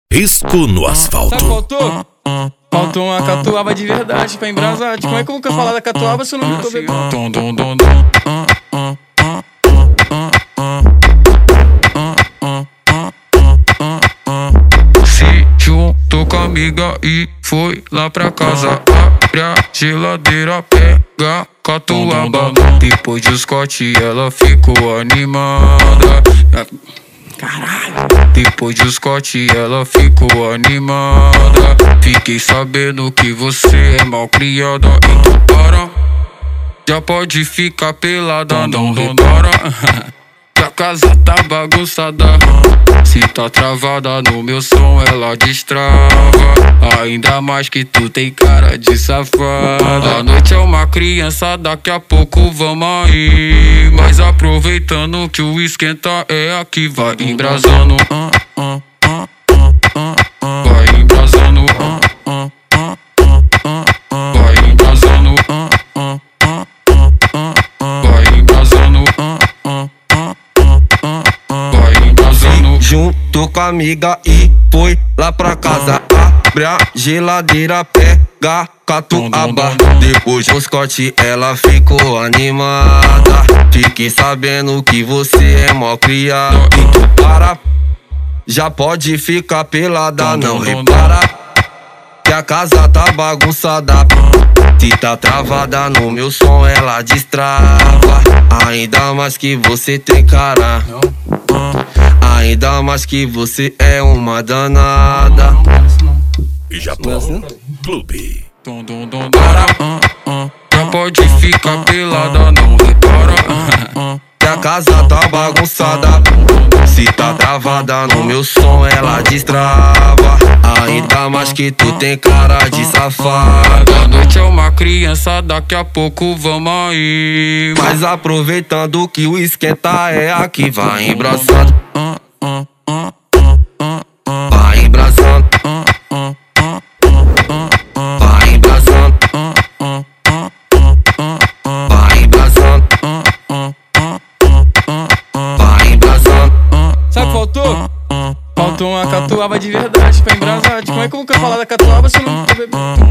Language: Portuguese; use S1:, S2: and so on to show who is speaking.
S1: Risco no asfalto.
S2: Sabe, faltou? Faltou uma catuaba de verdade pra embrasar. Como é que eu vou falar da catuaba se eu não tô bebendo?
S3: Se juntou com a amiga e foi lá pra casa. Abre a geladeira, pega catuaba. Depois de Scott ela ficou animada.
S2: Caralho.
S3: Depois de Scott ela ficou animada. Fiquei sabendo que você é mal criada. Então para, já pode ficar pelada. Não repara que a casa tá bagunçada. Se tá travada no meu som ela destrava. Ainda mais que tu tem cara de safada. A noite é uma criança, daqui a pouco vamos aí. Mas aproveitando que o esquenta é aqui. Vai embrasando, vai embrasando, vai embrasando, vai embrasando, vai embrasando.
S4: Juntou com a amiga e foi lá pra casa. Abre a geladeira, pega catuaba. Depois do Scott ela ficou animada. Fiquei sabendo que você é mó criada. Então para, já pode ficar pelada. Não repara que a casa tá bagunçada. Se tá travada no meu som ela destrava. Ainda mais que você tem cara, ainda mais que você é uma danada.
S1: Japão Clube.
S3: Para, já pode ficar pelada. Não repara
S4: Que a casa tá bagunçada. Se tá travada no meu som ela destrava. Ainda mais que tu tem cara de safada.
S3: A noite é uma criança, daqui a pouco vamos aí.
S4: Mas aproveitando que o esquenta é aqui. Vai embraçando, vai embraçando, vai embraçando, vai embraçando, vai embraçando.
S2: Sabe o que faltou? Faltou uma catuaba de verdade pra embrasar. Como é que eu vou falar da catuaba se eu não tô bebendo?